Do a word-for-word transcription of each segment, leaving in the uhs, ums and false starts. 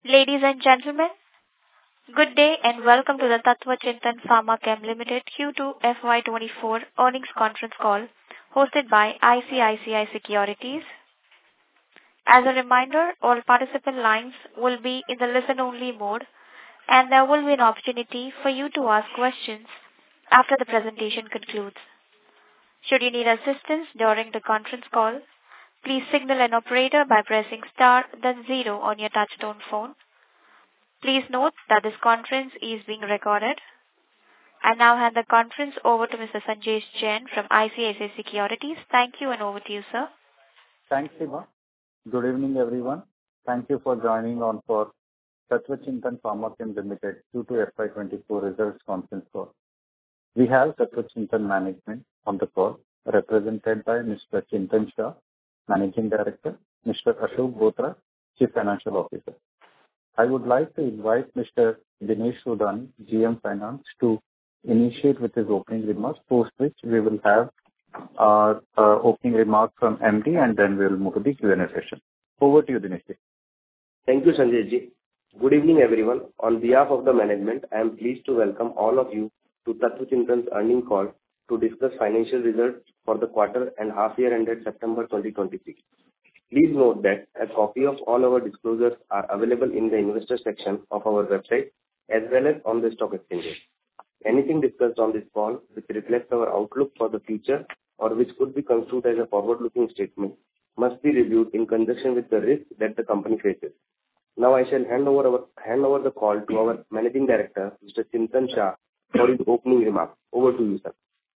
Ladies and gentlemen, good day and welcome to the Tattva Chintan Pharma Chem Limited Q two F Y twenty-four earnings conference call hosted by I C I C I Securities. As a reminder, all participant lines will be in the listen-only mode, and there will be an opportunity for you to ask questions after the presentation concludes. Should you need assistance during the conference call, please signal an operator by pressing star then zero on your touchtone phone. Please note that this conference is being recorded. I now hand the conference over to Mister Sanjesh Jain from I C I C I Securities. Thank you, and over to you, sir. Thanks, Siva. Good evening, everyone. Thank you for joining on for Tattva Chintan Pharma Chem Limited Q two F Y twenty-four results conference call. We have Tattva Chintan management on the call, represented by Mister Chintan Shah, Managing Director, Mister Ashok Bothra, Chief Financial Officer. I would like to invite Mister Dinesh Sudani, G M Finance, to initiate with his opening remarks, post which we will have our uh, opening remarks from M D, and then we will move to the Q and A session. Over to you, Dinesh. Thank you, Sanjay ji. Good evening, everyone. On behalf of the management, I am pleased to welcome all of you to Tattva Chintan's earnings call to discuss financial results for the quarter and half year ended September twenty twenty-six. Please note that a copy of all our disclosures are available in the investor section of our website as well as on the stock exchanges. Anything discussed on this call which reflects our outlook for the future or which could be construed as a forward-looking statement must be reviewed in conjunction with the risk that the company faces. Now I shall hand over, our, hand over the call to our Managing Director, Mister Chintan Shah, for his opening remarks. Over to you, sir.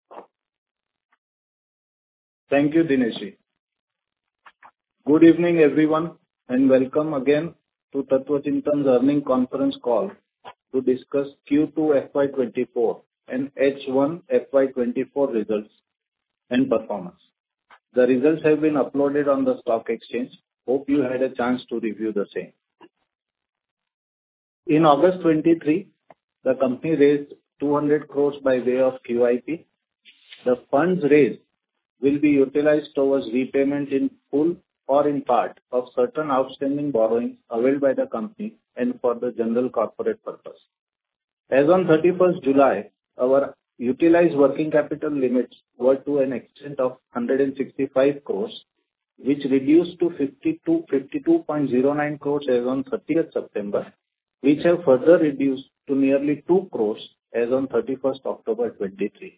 Thank you, Dinesh. Good evening, everyone, and welcome again to Tattva Chintan's earnings conference call to discuss Q two F Y twenty-four and H one F Y twenty-four results and performance. The results have been uploaded on the stock exchange. Hope you had a chance to review the same. In August twenty-three, the company raised two hundred crores by way of Q I P. The funds raised will be utilized towards repayment in full or in part of certain outstanding borrowings availed by the company and for the general corporate purpose. As on thirty-first July, our utilized working capital limits were to an extent of one hundred sixty-five crores, which reduced to fifty-two point zero nine crores as on thirtieth September, which have further reduced to nearly two crores as on thirty-first October twenty-three.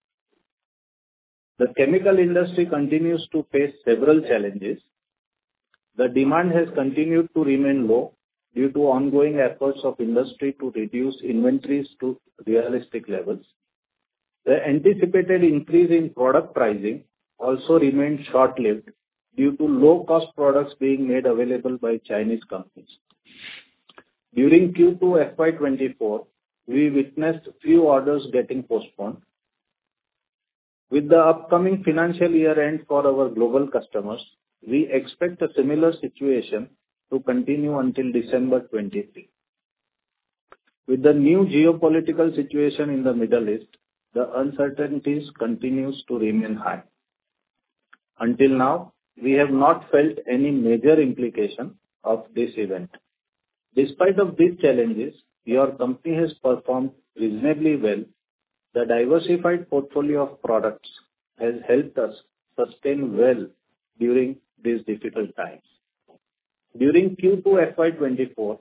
The chemical industry continues to face several challenges. The demand has continued to remain low due to ongoing efforts of industry to reduce inventories to realistic levels. The anticipated increase in product pricing also remained short-lived due to low-cost products being made available by Chinese companies. During Q two F Y twenty-four, we witnessed few orders getting postponed. With the upcoming financial year end for our global customers, we expect a similar situation to continue until December twenty-three. With the new geopolitical situation in the Middle East, the uncertainties continues to remain high. Until now, we have not felt any major implication of this event. Despite of these challenges, your company has performed reasonably well. The diversified portfolio of products has helped us sustain well during these difficult times. During Q two F Y twenty-four,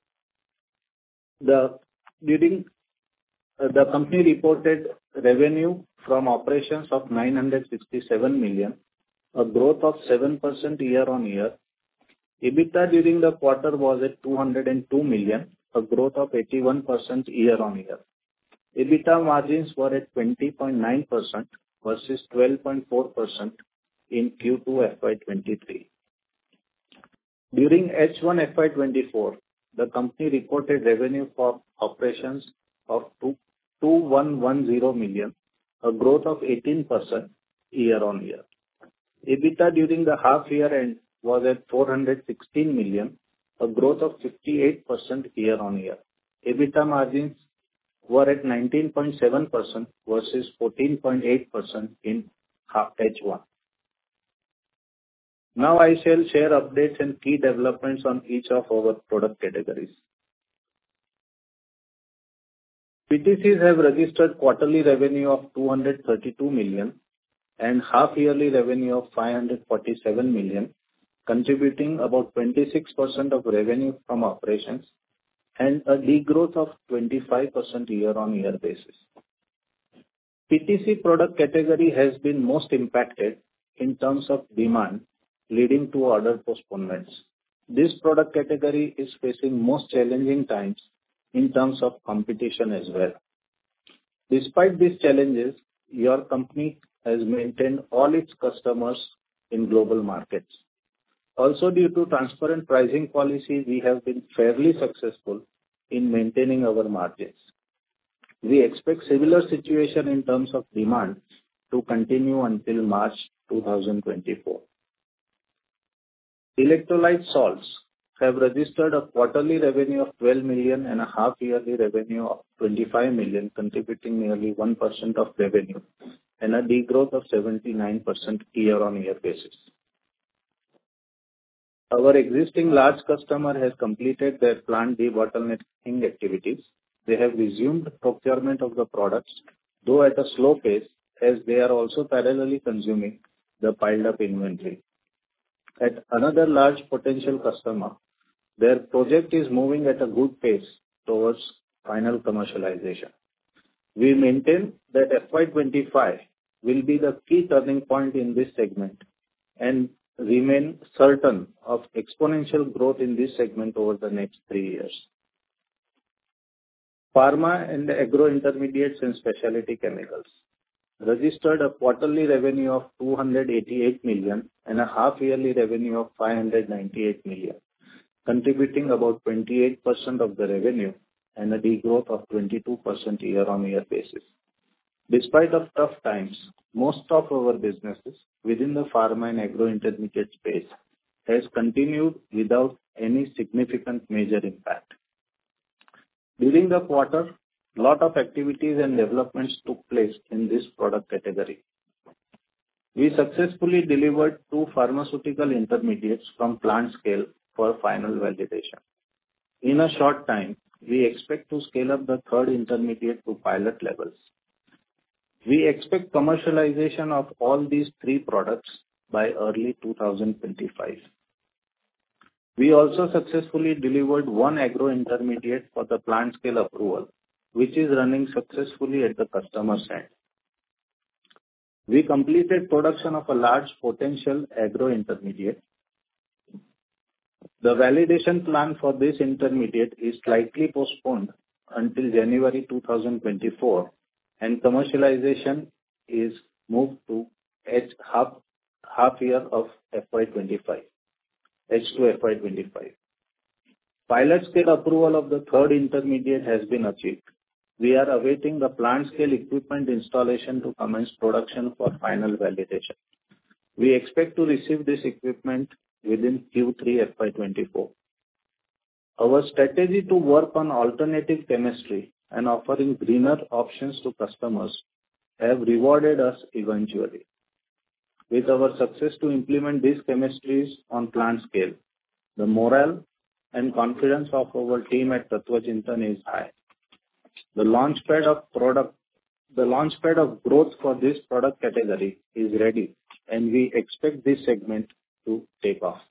the during uh, the company reported revenue from operations of nine hundred sixty-seven million, a growth of seven percent year on year. EBITDA during the quarter was at two hundred two million, a growth of eighty-one percent year on year. EBITDA margins were at twenty point nine percent versus twelve point four percent in Q two F Y twenty-three. During H one F Y twenty-four, the company reported revenue for operations of two thousand one hundred ten million, a growth of eighteen percent year on year. EBITDA during the half year end was at four hundred sixteen million, a growth of fifty-eight percent year on year. EBITDA margins were at nineteen point seven percent versus fourteen point eight percent in H one. Now I shall share updates and key developments on each of our product categories. P T Cs have registered quarterly revenue of two hundred thirty-two million and half-yearly revenue of five hundred forty-seven million, contributing about twenty-six percent of revenue from operations and a degrowth of twenty-five percent year-on-year basis. P T C product category has been most impacted in terms of demand, leading to order postponements. This product category is facing most challenging times in terms of competition as well. Despite these challenges, your company has maintained all its customers in global markets. Also, due to transparent pricing policy, we have been fairly successful in maintaining our margins. We expect similar situation in terms of demand to continue until March twenty twenty-four. Electrolyte salts have registered a quarterly revenue of twelve million and a half yearly revenue of twenty-five million, contributing nearly one percent of revenue and a degrowth of seventy-nine percent year-on-year basis. Our existing large customer has completed their plant debottlenecking activities. They have resumed procurement of the products, though at a slow pace, as they are also parallelly consuming the piled up inventory. At another large potential customer, their project is moving at a good pace towards final commercialization. We maintain that F Y twenty-five will be the key turning point in this segment and remain certain of exponential growth in this segment over the next three years. Pharma and agro intermediates and specialty chemicals registered a quarterly revenue of two hundred eighty-eight million and a half yearly revenue of five hundred ninety-eight million, contributing about twenty-eight percent of the revenue and a degrowth of twenty-two percent year-on-year basis. Despite of tough times, most of our businesses within the pharma and agro intermediate space has continued without any significant major impact. During the quarter, lot of activities and developments took place in this product category. We successfully delivered two pharmaceutical intermediates from plant scale for final validation. In a short time, we expect to scale up the third intermediate to pilot levels. We expect commercialization of all these three products by early two thousand twenty-five. We also successfully delivered one agro intermediate for the plant scale approval, which is running successfully at the customer side. We completed production of a large potential agro intermediate. The validation plan for this intermediate is slightly postponed until January two thousand twenty-four, and commercialization is moved to H half, half year of F Y twenty-five, H two F Y twenty-five. Pilot scale approval of the third intermediate has been achieved. We are awaiting the plant scale equipment installation to commence production for final validation. We expect to receive this equipment within Q three F Y twenty-four. Our strategy to work on alternative chemistry and offering greener options to customers have rewarded us eventually. With our success to implement these chemistries on plant scale, the morale and confidence of our team at Tattva Chintan is high. The launchpad of product, the launchpad of growth for this product category is ready, and we expect this segment to take off.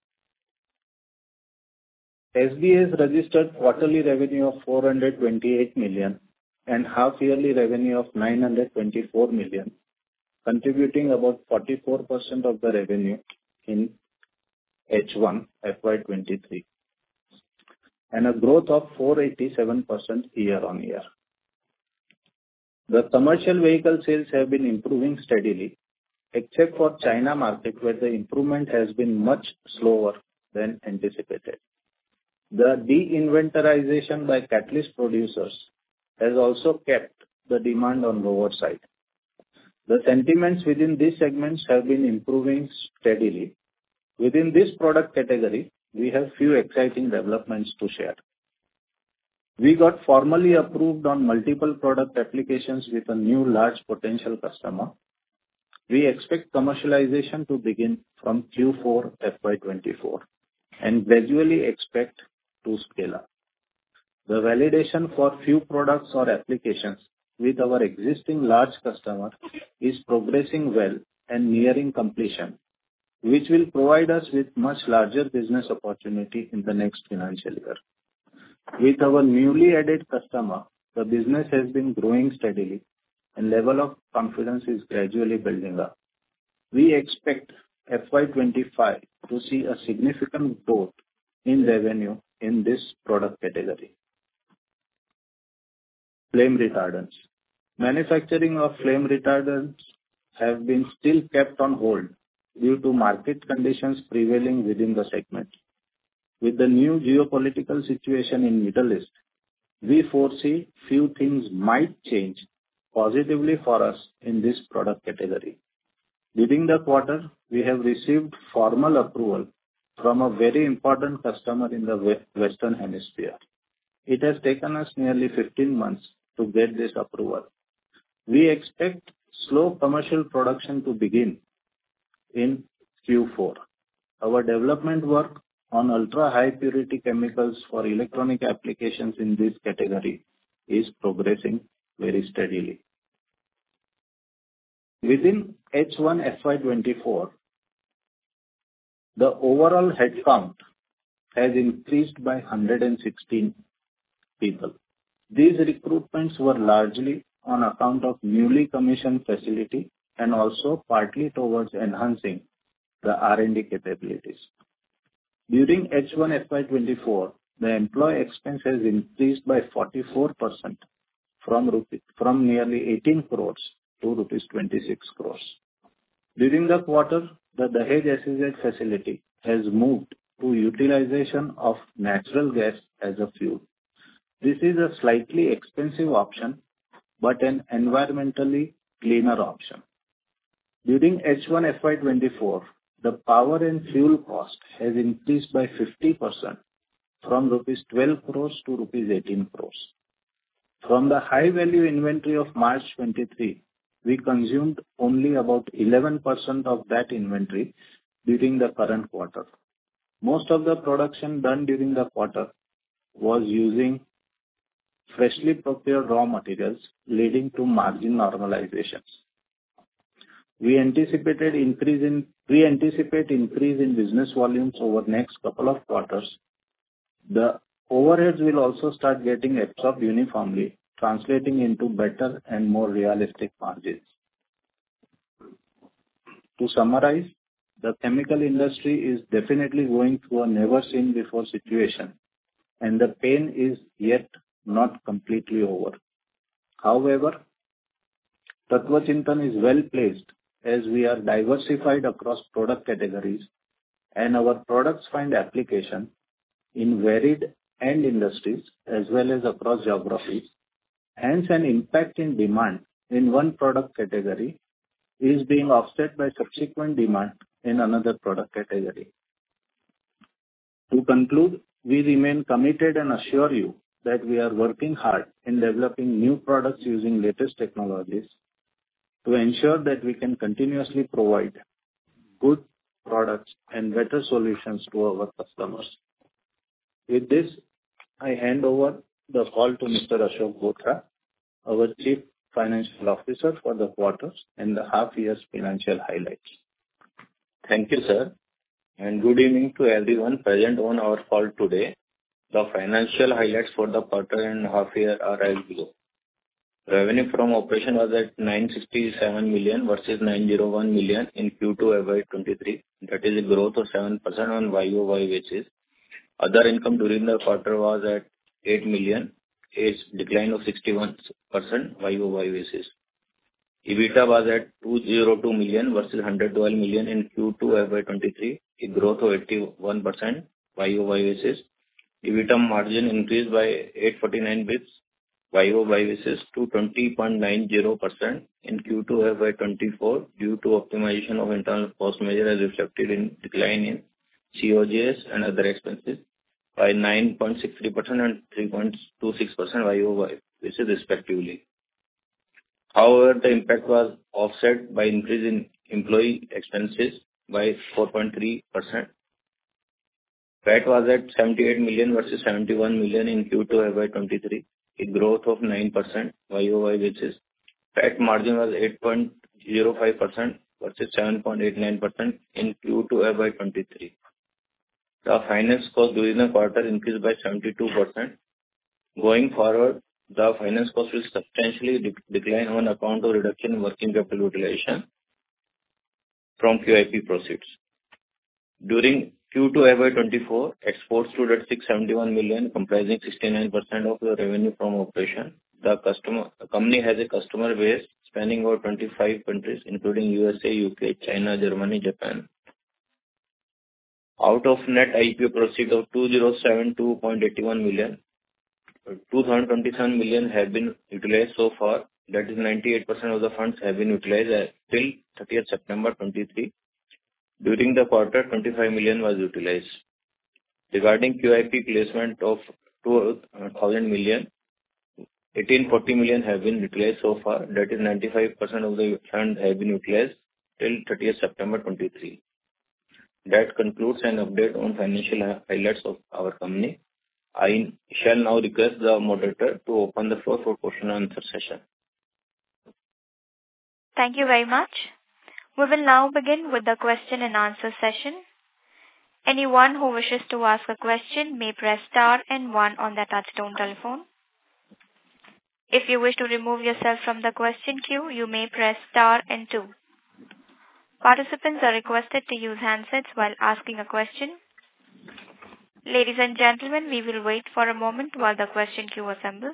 S B S registered quarterly revenue of four hundred twenty-eight million and half-yearly revenue of nine hundred twenty-four million, contributing about forty-four percent of the revenue in H one F Y twenty-three, and a growth of four hundred eighty-seven percent year-on-year. The commercial vehicle sales have been improving steadily, except for China market, where the improvement has been much slower than anticipated. The de-inventorization by catalyst producers has also kept the demand on lower side. The sentiments within these segments have been improving steadily. Within this product category, we have few exciting developments to share. We got formally approved on multiple product applications with a new large potential customer. We expect commercialization to begin from Q four F Y twenty-four and gradually expect to scale up. The validation for few products or applications with our existing large customer is progressing well and nearing completion, which will provide us with much larger business opportunity in the next financial year. With our newly added customer, the business has been growing steadily and level of confidence is gradually building up. We expect F Y twenty-five to see a significant growth in revenue in this product category. Flame retardants. Manufacturing of flame retardants have been still kept on hold due to market conditions prevailing within the segment. With the new geopolitical situation in Middle East, we foresee few things might change positively for us in this product category. During the quarter, we have received formal approval from a very important customer in the Western Hemisphere. It has taken us nearly fifteen months to get this approval. We expect slow commercial production to begin in Q four. Our development work on ultra-high purity chemicals for electronic applications in this category is progressing very steadily. Within H one F Y twenty-four, the overall headcount has increased by one hundred sixteen people. These recruitments were largely on account of newly commissioned facility and also partly towards enhancing the R and D capabilities. During H one F Y twenty-four, the employee expense has increased by forty-four percent from, rupee, from nearly eighteen crores to rupees twenty-six crores. During the quarter, the Dahej S E Z facility has moved to utilization of natural gas as a fuel. This is a slightly expensive option, but an environmentally cleaner option. During H one F Y twenty-four, the power and fuel cost has increased by fifty percent from rupees twelve crores to rupees eighteen crores. From the high value inventory of March twenty-three, we consumed only about eleven percent of that inventory during the current quarter. Most of the production done during the quarter was using freshly procured raw materials, leading to margin normalizations. We anticipated increase in we anticipate increase in business volumes over next couple of quarters. The overheads will also start getting absorbed uniformly, translating into better and more realistic margins. To summarize, the chemical industry is definitely going through a never-seen-before situation, and the pain is yet not completely over. However, Tattva Chintan is well placed as we are diversified across product categories and our products find application in varied end industries as well as across geographies. Hence, an impact in demand in one product category is being offset by subsequent demand in another product category. To conclude, we remain committed and assure you that we are working hard in developing new products using latest technologies to ensure that we can continuously provide good products and better solutions to our customers. With this, I hand over the call to Mister Ashok Bothra, our Chief Financial Officer for the quarter and the half year's financial highlights. Thank you, sir, and good evening to everyone present on our call today. The financial highlights for the quarter and half year are as below. Revenue from operation was at nine hundred sixty-seven million versus nine hundred one million in Q two F Y twenty-three. That is a growth of seven percent on Y O Y basis. Other income during the quarter was at eight million, a decline of sixty-one percent Y O Y basis. EBITDA was at two hundred two million versus one hundred twelve million in Q two F Y twenty-three, a growth of eighty-one percent Y O Y basis. EBITDA margin increased by eight hundred forty-nine basis points Y O Y basis to twenty point nine zero percent in Q two F Y twenty-four due to optimization of internal cost measure as reflected in decline in C O G S and other expenses by nine point six three percent and three point two six percent Y O Y basis respectively. However, the impact was offset by increase in employee expenses by four point three percent. P A T was at seventy-eight million versus seventy-one million in Q two F Y twenty-three, a growth of nine percent Y O Y basis. P A T margin was eight point zero five percent versus seven point eight nine percent in Q two F Y twenty-three. The finance cost during the quarter increased by seventy-two percent. Going forward, the finance cost will substantially de- decline on account of reduction in working capital utilization from Q I P proceeds. During Q two F Y twenty-four, exports stood at six hundred seventy-one million, comprising sixty-nine percent of the revenue from operation. The customer, the company has a customer base spanning over twenty-five countries, including U S A, U K, China, Germany, Japan. Out of net I P O proceeds of two thousand seventy-two point eight one million, two thousand twenty-seven million have been utilized so far. That is ninety-eight percent of the funds have been utilized till thirtieth September twenty-three. During the quarter, twenty-five million was utilized. Regarding Q I P placement of two thousand million, eighteen forty million have been utilized so far. That is ninety-five percent of the funds have been utilized till thirtieth September twenty-three. That concludes an update on financial highlights of our company. I shall now request the moderator to open the floor for question and answer session. Thank you very much. We will now begin with the question and answer session. Anyone who wishes to ask a question may press star and one on their touchtone telephone. If you wish to remove yourself from the question queue, you may press star and two. Participants are requested to use handsets while asking a question. Ladies and gentlemen, we will wait for a moment while the question queue assembles.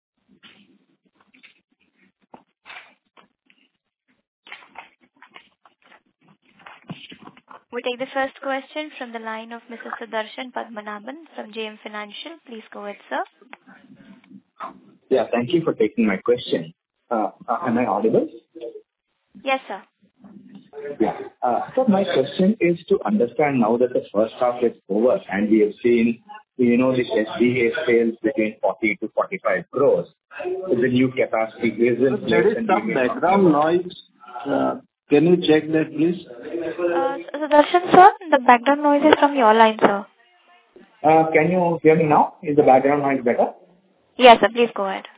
We take the first question from the line of Mister Sudarshan Padmanabhan from J M Financial. Please go ahead, sir. Yeah, thank you for taking my question. Uh, uh, am I audible? Yes, sir. Yeah. Uh, so my question is to understand now that the first half is over and we have seen, you know, this S D A sales between forty to forty-five crores. So the new capacity is in place. There is some background noise. Uh, can you check that, please? Uh, Sudarshan, sir, the background noise is from your line, sir. Uh, can you hear me now? Is the background noise better? Yes, sir. Please go ahead.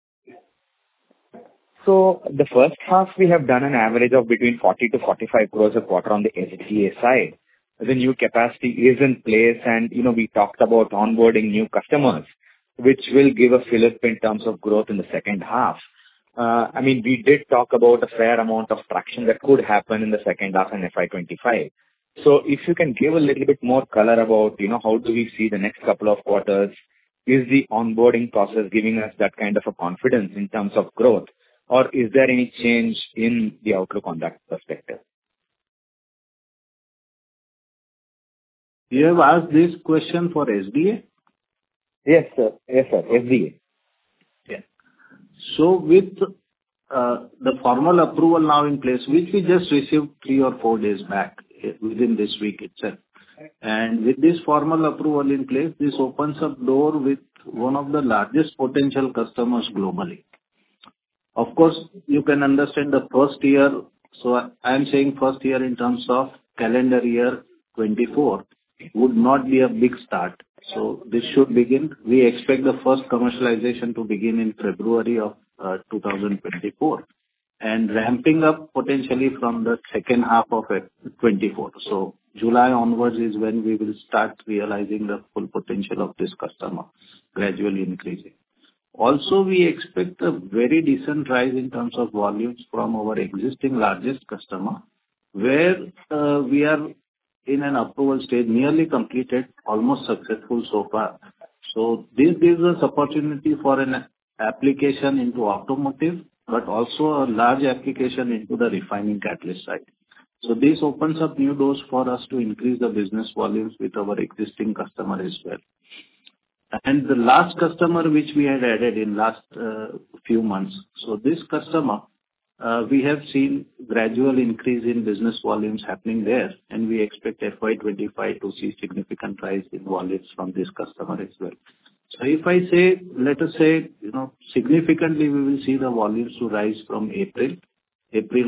So the first half we have done an average of between forty to forty-five crores a quarter on the S D A side. The new capacity is in place and, you know, we talked about onboarding new customers, which will give a fillip in terms of growth in the second half. Uh, I mean, we did talk about a fair amount of traction that could happen in the second half in F Y twenty-five. So if you can give a little bit more color about, you know, how do we see the next couple of quarters? Is the onboarding process giving us that kind of a confidence in terms of growth? Or is there any change in the outlook on that perspective? You have asked this question for S D A? Yes, sir. Yes, sir. S D A. Yeah. So with uh, the formal approval now in place, which we just received three or four days back, within this week itself. And with this formal approval in place, this opens up door with one of the largest potential customers globally. Of course, you can understand the first year. So I am saying first year in terms of calendar year twenty-four would not be a big start. So this should begin. We expect the first commercialization to begin in February of uh, two thousand twenty-four and ramping up potentially from the second half of twenty-four. So July onwards is when we will start realizing the full potential of this customer, gradually increasing. Also, we expect a very decent rise in terms of volumes from our existing largest customer, where uh, we are in an approval stage, nearly completed, almost successful so far. So this gives us opportunity for an application into automotive, but also a large application into the refining catalyst side. So this opens up new doors for us to increase the business volumes with our existing customer as well. And the last customer which we had added in last uh, few months. So this customer, uh, we have seen gradual increase in business volumes happening there, and we expect F Y twenty-five to see significant rise in volumes from this customer as well. So if I say, let us say, you know, significantly we will see the volumes to rise from April, April of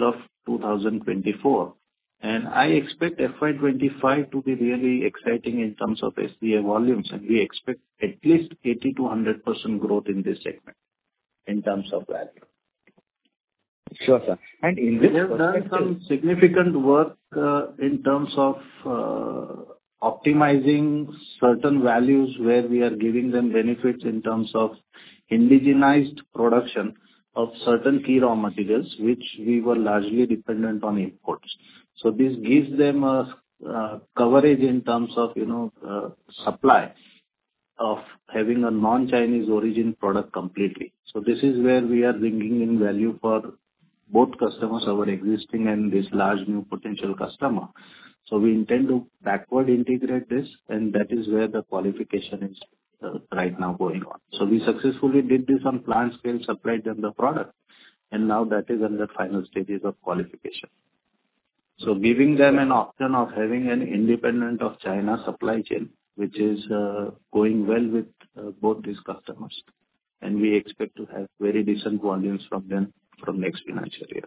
two thousand twenty-four. And I expect F Y twenty-five to be really exciting in terms of S D A volumes, and we expect at least eighty to one hundred percent growth in this segment in terms of value. Sure, sir. And in this we have done some significant work uh, in terms of uh, optimizing certain values where we are giving them benefits in terms of indigenized production of certain key raw materials, which we were largely dependent on imports. So this gives them a uh, coverage in terms of, you know, uh, supply of having a non-Chinese origin product completely. So this is where we are bringing in value for both customers, our existing and this large new potential customer. So we intend to backward integrate this, and that is where the qualification is uh, right now going on. So we successfully did this on plant scale, supplied them the product, and now that is under final stages of qualification. So giving them an option of having an independent of China supply chain, which is uh, going well with uh, both these customers. And we expect to have very decent volumes from them from next financial year.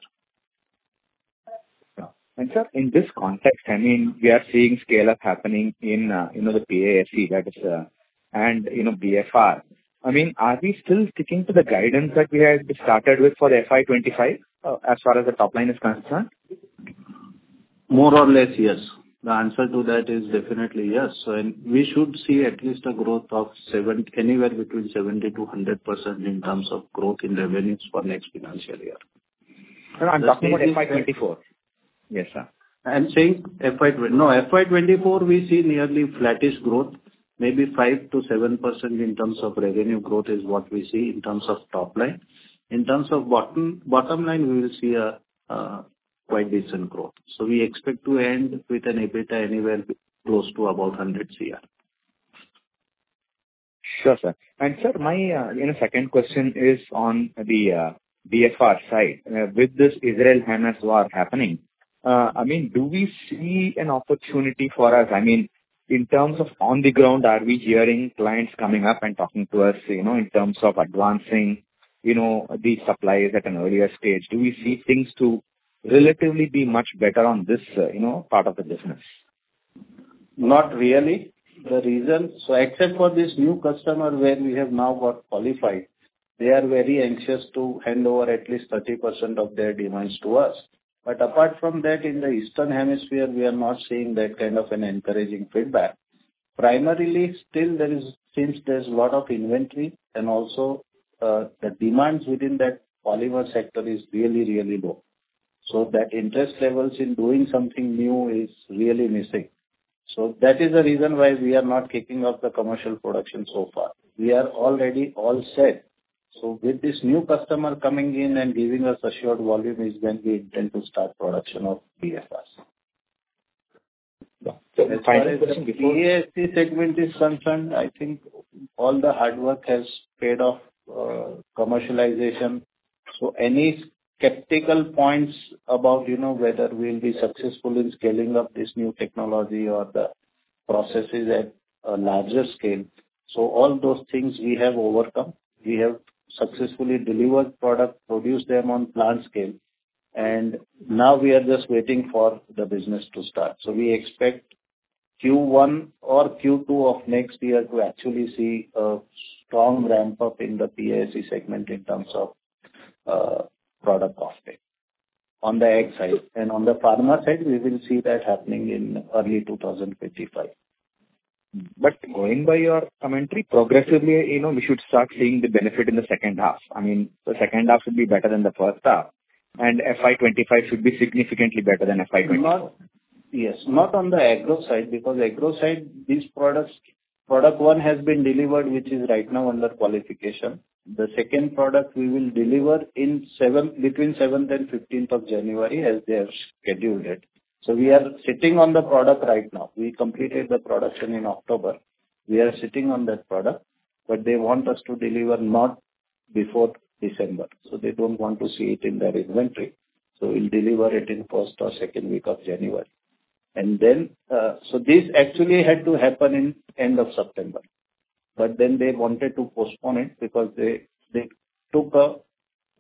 Yeah. And sir, in this context, I mean, we are seeing scale up happening in, uh, you know, the P A S E, that is, uh, and, you know, B F R. I mean, are we still sticking to the guidance that we had started with for the F Y twenty-five uh, as far as the top line is concerned? More or less, yes. The answer to that is definitely yes. So, and we should see at least a growth of seven, anywhere between seventy to one hundred percent in terms of growth in revenues for next financial year. No, I'm the talking about F Y twenty-four. Yes, sir. I'm saying F Y twenty. No, F Y twenty-four we see nearly flattish growth, maybe five to seven percent in terms of revenue growth is what we see in terms of top line. In terms of bottom bottom line, we will see a uh, quite decent growth. So we expect to end with an EBITDA anywhere close to about one hundred crore. Sure, sir. And sir, my uh, you know second question is on the uh, B F R side. Uh, with this Israel-Hamas war happening, uh, I mean, do we see an opportunity for us? I mean, in terms of on the ground, are we hearing clients coming up and talking to us, you know, in terms of advancing, you know, the supplies at an earlier stage? Do we see things to relatively be much better on this, uh, you know, part of the business? Not really. The reason, so except for this new customer where we have now got qualified, they are very anxious to hand over at least thirty percent of their demands to us. But apart from that, in the Eastern Hemisphere, we are not seeing that kind of an encouraging feedback. Primarily, still there is, seems there's a lot of inventory, and also uh, the demands within that polymer sector is really, really low. So that interest levels in doing something new is really missing. So that is the reason why we are not kicking off the commercial production so far. We are already all set. So with this new customer coming in and giving us assured volume is when we intend to start production of B F Rs. Yeah. So as far as the P A S E segment is concerned, I think all the hard work has paid off uh, commercialization. So any skeptical points about, you know, whether we'll be successful in scaling up this new technology or the processes at a larger scale. So all those things we have overcome. We have successfully delivered product, produced them on plant scale, and now we are just waiting for the business to start. So we expect Q one or Q two of next year to actually see a strong ramp up in the P A S E segment in terms of uh, product offtake on the ag side. And on the pharma side, we will see that happening in early two thousand twenty-five. But going by your commentary, progressively, you know, we should start seeing the benefit in the second half. I mean, the second half should be better than the first half, and F Y twenty-five should be significantly better than F Y twenty-four. Not, yes, not on the agro side, because agro side, these products, product one has been delivered, which is right now under qualification. The second product we will deliver in seventh, between seventh and fifteenth of January as they have scheduled it. So we are sitting on the product right now. We completed the production in October. We are sitting on that product, but they want us to deliver not before December. So they don't want to see it in their inventory. So we'll deliver it in first or second week of January. And then, uh, so this actually had to happen in end of September. But then they wanted to postpone it because they, they took a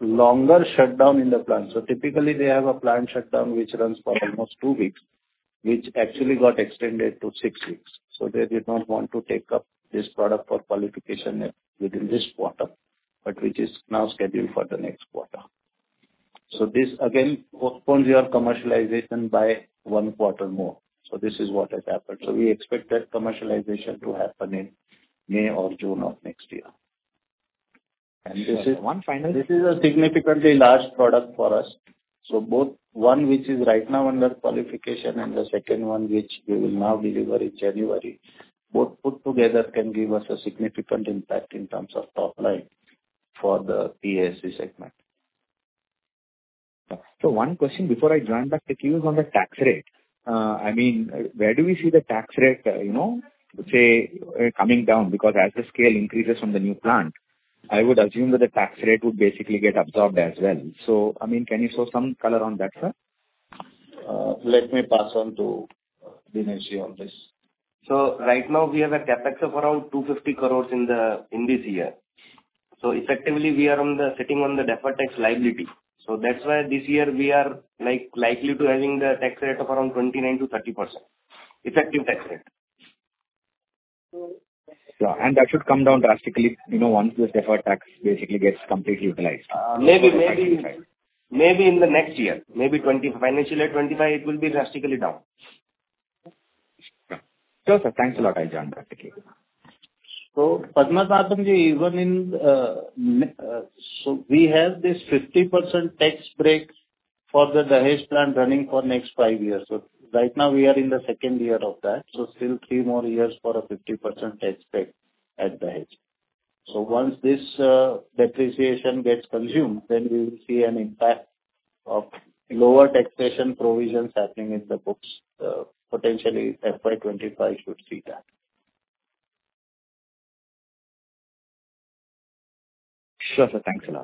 longer shutdown in the plant. So typically, they have a plant shutdown which runs for almost two weeks, which actually got extended to six weeks. So they did not want to take up this product for qualification within this quarter, but which is now scheduled for the next quarter. So this again postpones your commercialization by one quarter more. So this is what has happened. So we expect that commercialization to happen in May or June of next year. And this is one final. This is a significantly large product for us. So both one which is right now under qualification and the second one which we will now deliver in January, both put together can give us a significant impact in terms of top line for the P A S C segment. So one question before I join back the queue is on the tax rate. Uh, I mean, where do we see the tax rate, uh, you know, say uh, coming down? Because as the scale increases from the new plant, I would assume that the tax rate would basically get absorbed as well. So, I mean, can you show some color on that, sir? Uh, let me pass on to Dinesh on this. So right now we have a capex of around two hundred fifty crores in the in this year. So effectively we are on the sitting on the deferred tax liability. So that's why this year we are like likely to having the tax rate of around twenty-nine to thirty percent effective tax rate. Yeah, and that should come down drastically, you know, once this deferred tax basically gets completely utilized. Uh, maybe, maybe, maybe in the next year, maybe twenty financial year twenty-five, it will be drastically down. Sure, sir. Thanks a lot. I'll join back the queue. So, Padmanabhan ji, even in, uh, uh, so we have this fifty percent tax break for the Dahej plant running for next five years. So right now we are in the second year of that. So still three more years for a fifty percent tax break at Dahej. So once this uh, depreciation gets consumed, then we will see an impact of lower taxation provisions happening in the books. Uh, potentially F Y twenty-five should see that. Sure, sir. Thanks a lot.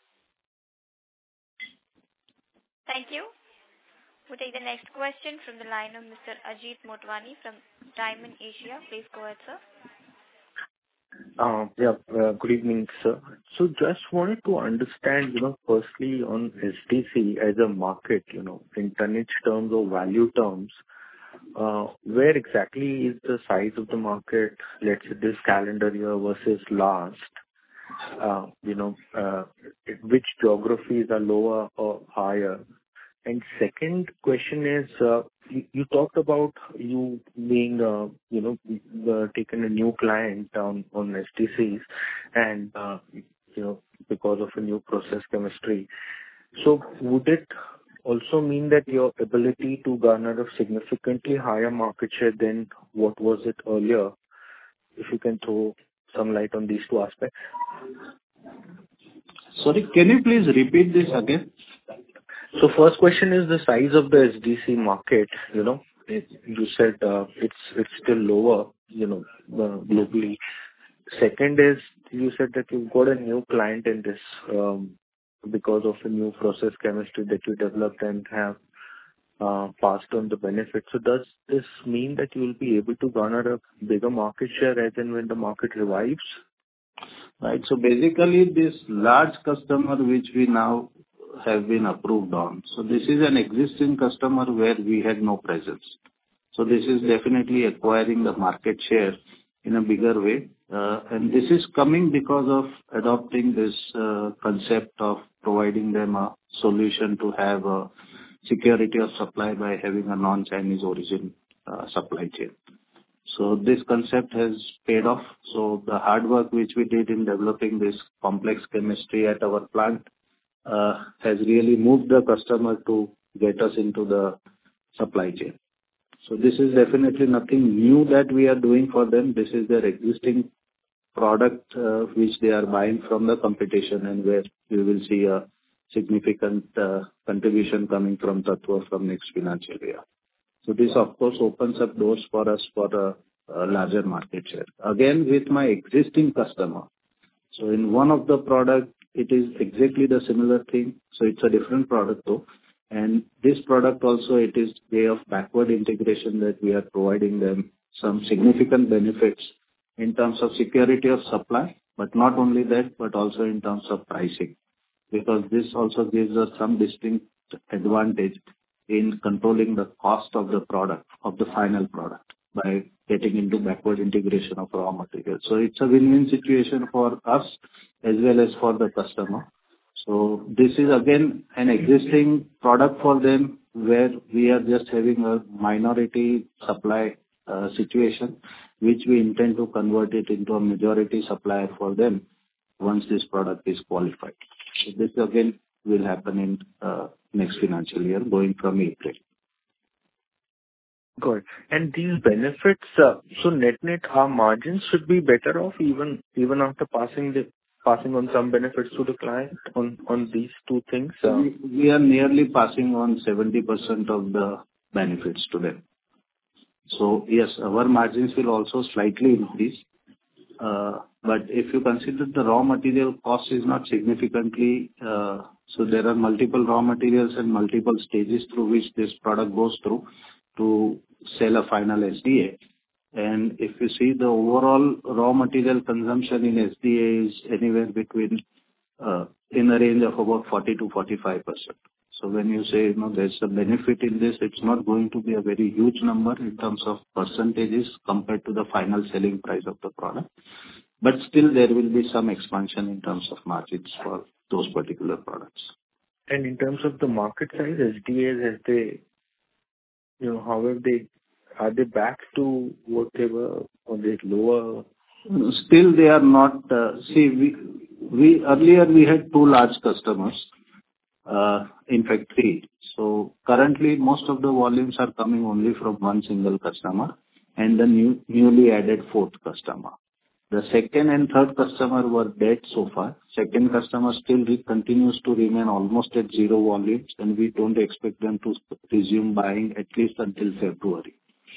Thank you. We'll take the next question from the line of Mister Ajit Motwani from Diamond Asia. Please go ahead, sir. Uh, yeah, uh, good evening, sir. So just wanted to understand, you know, firstly on S D C as a market, you know, in tonnage terms or value terms, uh, where exactly is the size of the market, let's say this calendar year versus last? Uh, you know, uh, which geographies are lower or higher? And second question is, uh, you, you talked about you being, uh, you know, uh, taking a new client down on S T Cs and, uh, you know, because of a new process chemistry. So would it also mean that your ability to garner a significantly higher market share than what was it earlier? If you can throw some light on these two aspects. Sorry, can you please repeat this again? So first question is the size of the S D C market. You know, it, you said uh, it's it's still lower, you know, uh, globally. Second is you said that you've got a new client in this um, because of a new process chemistry that you developed and have uh, passed on the benefits. So does this mean that you will be able to garner a bigger market share as and when the market revives? Right. So basically, this large customer which we now have been approved on. So this is an existing customer where we had no presence. So this is definitely acquiring the market share in a bigger way. Uh, and this is coming because of adopting this uh, concept of providing them a solution to have a security of supply by having a non-Chinese origin uh, supply chain. So this concept has paid off. So the hard work which we did in developing this complex chemistry at our plant Uh, has really moved the customer to get us into the supply chain. So this is definitely nothing new that we are doing for them. This is their existing product uh, which they are buying from the competition and where we will see a significant uh, contribution coming from Tattva from next financial year. So this of course opens up doors for us for a, a larger market share. Again with my existing customer. So in one of the product, it is exactly the similar thing. So it's a different product though. And this product also, it is way of backward integration that we are providing them some significant benefits in terms of security of supply, but not only that, but also in terms of pricing. because this also gives us some distinct advantage in controlling the cost of the product, of the final product, by getting into backward integration of raw materials. So it's a win-win situation for us as well as for the customer. So this is again an existing product for them, where we are just having a minority supply uh, situation, which we intend to convert it into a majority supplier for them once this product is qualified. So this again will happen in uh, next financial year, going from April. Good. And these benefits, uh, so net-net, our margins should be better off even even after passing the passing on some benefits to the client on on these two things? Uh, We we are nearly passing on seventy percent of the benefits to them. So yes, our margins will also slightly increase. Uh, But if you consider the raw material cost is not significantly, uh, so there are multiple raw materials and multiple stages through which this product goes through to sell a final S D A. And if you see the overall raw material consumption in S D A is anywhere between, uh, in a range of about forty to forty-five percent. So when you say, you know, there's a benefit in this, it's not going to be a very huge number in terms of percentages compared to the final selling price of the product. But still there will be some expansion in terms of margins for those particular products. And in terms of the market size, S D As, have they, you know, how have they, are they back to what they were, or they lower? Still they are not. uh, See, we we earlier we had two large customers, uh, in fact, three. So currently, most of the volumes are coming only from one single customer and the new newly added fourth customer. The second and third customer were dead so far. Second customer still re- continues to remain almost at zero volumes, and we don't expect them to resume buying at least until February.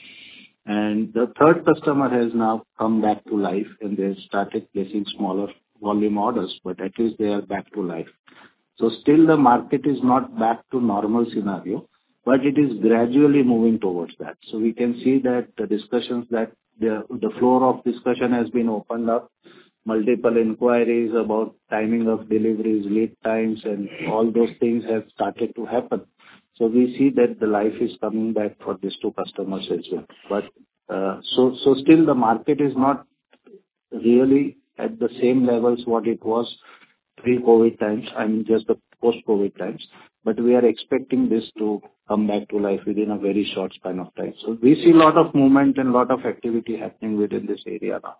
And the third customer has now come back to life, and they have started placing smaller volume orders, but at least they are back to life. So still the market is not back to normal scenario, but it is gradually moving towards that. So we can see that the discussions that the the floor of discussion has been opened up, multiple inquiries about timing of deliveries, lead times, and all those things have started to happen. So we see that the life is coming back for these two customers as well. But uh, so so still the market is not really at the same levels what it was pre-COVID times, I mean, just the post-COVID times, but we are expecting this to come back to life within a very short span of time. So we see a lot of movement and a lot of activity happening within this area now.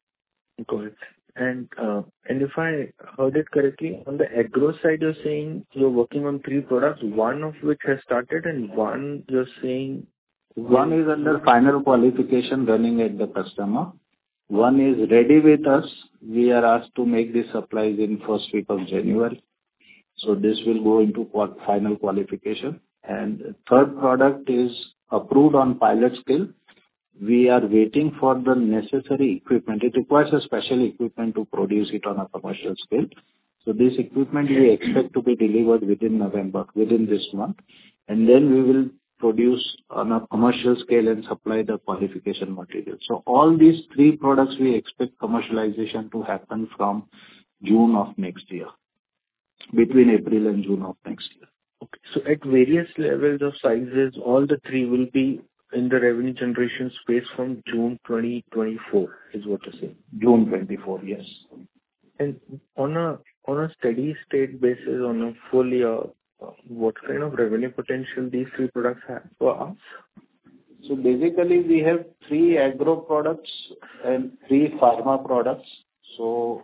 Got it. And uh, and if I heard it correctly, on the agro side, you're saying you're working on three products, one of which has started and one you're saying... One is under final qualification running at the customer. One is ready with us. We are asked to make the supplies in first week of January. So this will go into qual- final qualification. And third product is approved on pilot scale. We are waiting for the necessary equipment. It requires a special equipment to produce it on a commercial scale. So this equipment we expect to be delivered within November, within this month. And then we will produce on a commercial scale and supply the qualification material. So all these three products we expect commercialization to happen from June of next year, between April and June of next year. Okay. So at various levels of sizes, all the three will be in the revenue generation space from June twenty twenty-four, is what you're saying? June twenty-four, yes. And on a on a steady state basis, on a full year, uh, what kind of revenue potential these three products have for us? So basically, we have three agro products and three pharma products. So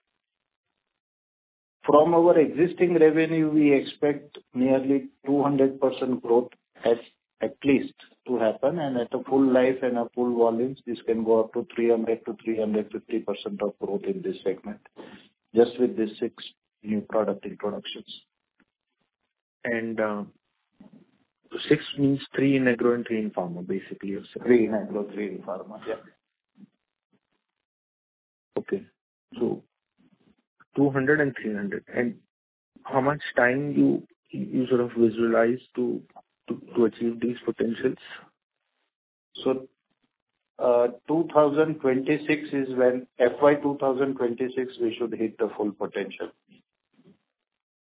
from our existing revenue, we expect nearly two hundred percent growth at at least to happen, and at a full life and a full volumes, this can go up to three hundred to three hundred fifty percent of growth in this segment, just with these six new product introductions. And uh, six means three in agro and three in pharma, basically, you're saying? Three in agro, three in pharma, yeah. Okay. So two hundred and three hundred. And how much time you you sort of visualize to to, to achieve these potentials? So uh, two thousand twenty-six is when, F Y two thousand twenty-six, we should hit the full potential.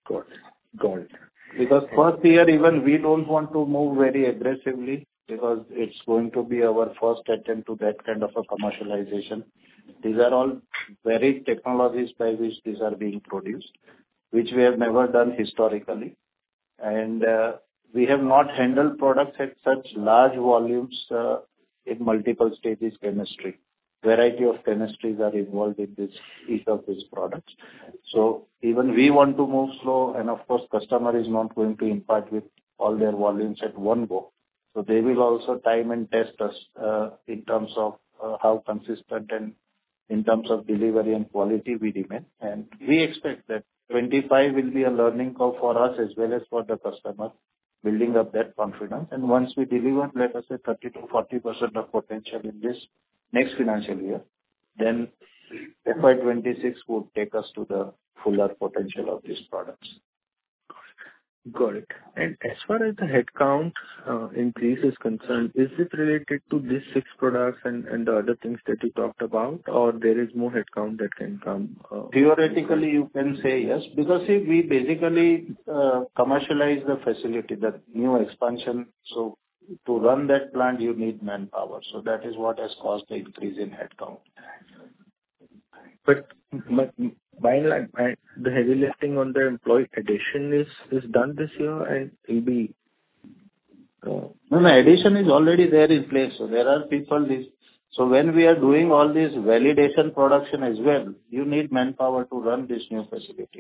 Got it. Got it. Because first year, even we don't want to move very aggressively because it's going to be our first attempt to that kind of a commercialization. These are all varied technologies by which these are being produced, which we have never done historically. And uh, we have not handled products at such large volumes uh, in multiple stages chemistry. Variety of chemistries are involved in this, each of these products. So even we want to move slow, and of course, customer is not going to impart with all their volumes at one go. So they will also time and test us uh, in terms of uh, how consistent and in terms of delivery and quality we remain. And we expect that twenty-five will be a learning curve for us as well as for the customer, building up that confidence. And once we deliver, let us say thirty to forty percent of potential in this next financial year, then F Y twenty-six would take us to the fuller potential of these products. Got it. And as far as the headcount uh, increase is concerned, is it related to these six products and, and the other things that you talked about, or there is more headcount that can come? Uh, Theoretically, you can say yes, because see, we basically uh, commercialize the facility, the new expansion. So to run that plant, you need manpower. So that is what has caused the increase in headcount. But, but by and large, I- the heavy lifting on the employee addition is, is done this year and will be... Uh, No, no, addition is already there in place. So there are people, this, so when we are doing all this validation production as well, you need manpower to run this new facility.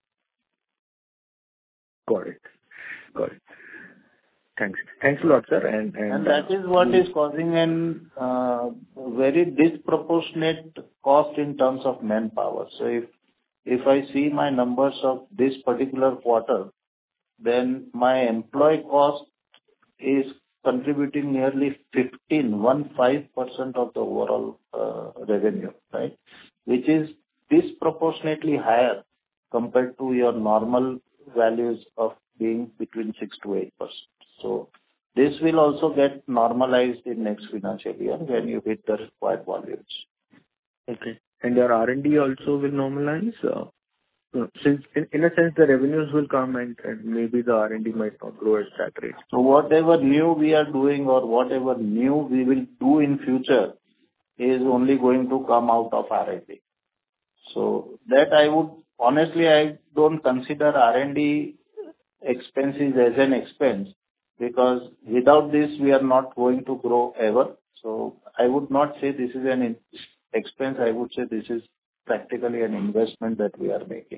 got it. Got it. Thanks. Thanks a lot, sir. And, and, And that is what is causing an uh, very disproportionate cost in terms of manpower. So if if I see my numbers of this particular quarter, then my employee cost is contributing nearly fifteen, one five percent of the overall uh, revenue, right? Which is disproportionately higher compared to your normal values of being between six to eight percent. So this will also get normalized in next financial year when you hit the required volumes. Okay. And your R and D also will normalize? Uh, no, since in, in a sense, the revenues will come and, and maybe the R and D might not grow at that rate. So whatever new we are doing or whatever new we will do in future is only going to come out of R and D. So that I would, honestly, I don't consider R and D expenses as an expense, because without this, we are not going to grow ever. So I would not say this is an expense. I would say this is practically an investment that we are making.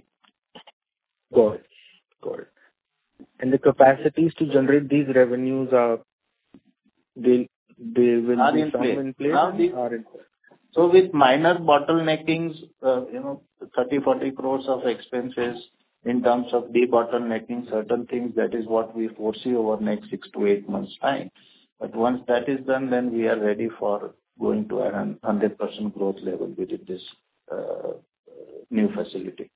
Got it. Got it. And the capacities to generate these revenues are, they, they will Are be in some place. in place? Now the- Are in place. So with minor bottleneckings, uh, you know, thirty, forty crores of expenses in terms of debottlenecking certain things, that is what we foresee over next six to eight months' time. But once that is done, then we are ready for going to a one hundred percent growth level within this uh, new facility.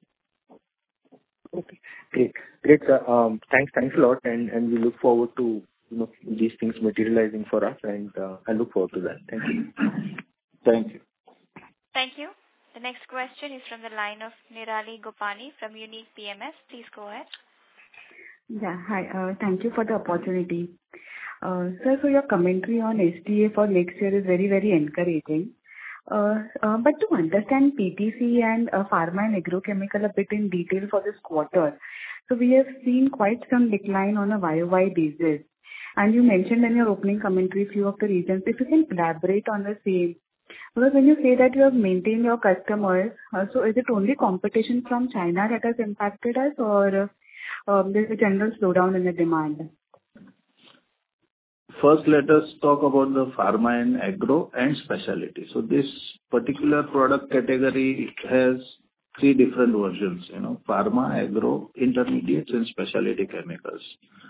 Okay. Great. Great, sir. Um, Thanks, thanks a lot, and, and we look forward to, you know, these things materializing for us, and uh, I look forward to that. Thank you. Thank you. Thank you. The next question is from the line of Nirali Gopani from Unique P M S. Please go ahead. Yeah. Hi. Uh Thank you for the opportunity. Uh Sir, so your commentary on S D A for next year is very, very encouraging. Uh uh But to understand P T C and uh pharma and agrochemical a bit in detail for this quarter, so we have seen quite some decline on a Y O Y basis. And you mentioned in your opening commentary few of the reasons. If you can elaborate on the same. Because when you say that you have maintained your customers, uh, so is it only competition from China that has impacted us, or uh, um, there's a general slowdown in the demand? First, let us talk about the pharma and agro and specialty. So this particular product category has three different versions, you know, pharma, agro, intermediates, and specialty chemicals.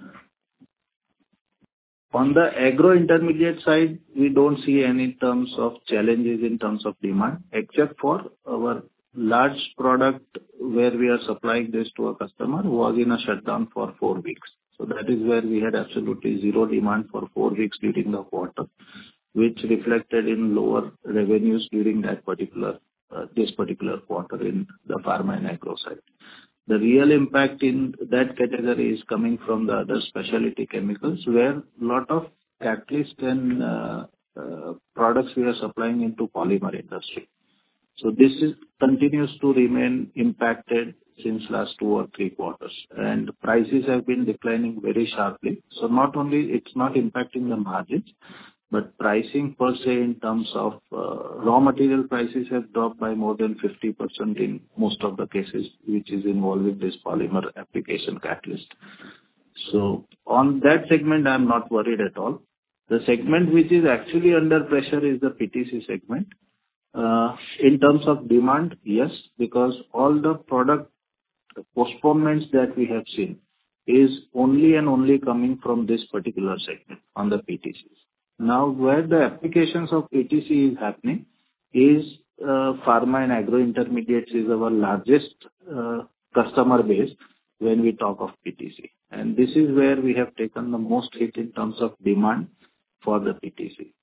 On the agro intermediate side, we don't see any terms of challenges in terms of demand, except for our large product where we are supplying this to a customer who was in a shutdown for four weeks. So that is where we had absolutely zero demand for four weeks during the quarter, which reflected in lower revenues during that particular, uh, this particular quarter in the pharma and agro side. The real impact in that category is coming from the other specialty chemicals, where a lot of catalyst and uh, uh, products we are supplying into polymer industry. So this is continues to remain impacted since last two or three quarters, and prices have been declining very sharply. So not only it's not impacting the margins, but pricing per se in terms of uh, raw material prices have dropped by more than fifty percent in most of the cases, which is involving this polymer application catalyst. So on that segment, I'm not worried at all. The segment which is actually under pressure is the P T C segment. Uh, in terms of demand, yes, because all the product postponements that we have seen is only and only coming from this particular segment on the P T Cs. Now, where the applications of P T C is happening is uh, pharma and agro intermediates is our largest uh, customer base when we talk of P T C. And this is where we have taken the most hit in terms of demand for the P T C.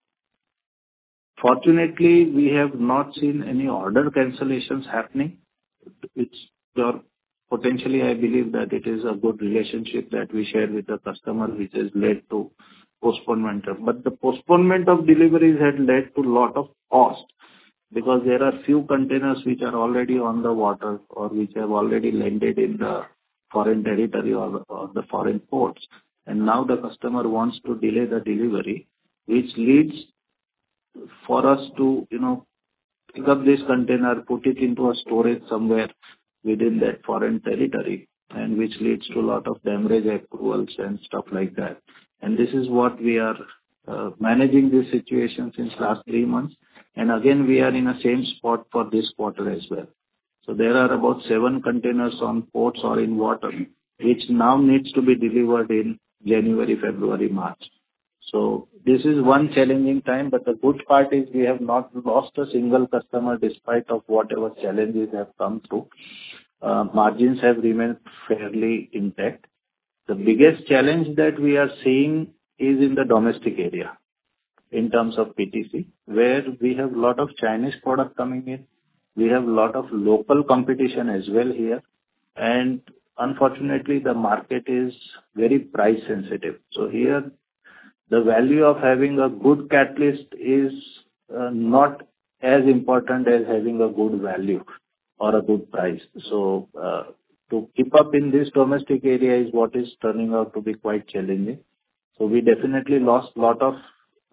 Fortunately, we have not seen any order cancellations happening. It's your potentially, I believe that it is a good relationship that we share with the customer, which has led to postponement. But the postponement of deliveries had led to a lot of cost, because there are few containers which are already on the water or which have already landed in the foreign territory or, or the foreign ports. And now the customer wants to delay the delivery, which leads for us to, you know, pick up this container, put it into a storage somewhere within that foreign territory, and which leads to a lot of damage accruals and stuff like that. And this is what we are uh, managing this situation since last three months. And again, we are in the same spot for this quarter as well. So there are about seven containers on ports or in water, which now needs to be delivered in January, February, March. So this is one challenging time, but the good part is we have not lost a single customer despite of whatever challenges have come through. Uh, margins have remained fairly intact. The biggest challenge that we are seeing is in the domestic area in terms of P T C, where we have a lot of Chinese product coming in. We have a lot of local competition as well here. And unfortunately, the market is very price sensitive. So here, the value of having a good catalyst is uh, not as important as having a good value or a good price. So uh, to keep up in this domestic area is what is turning out to be quite challenging. So we definitely lost a lot of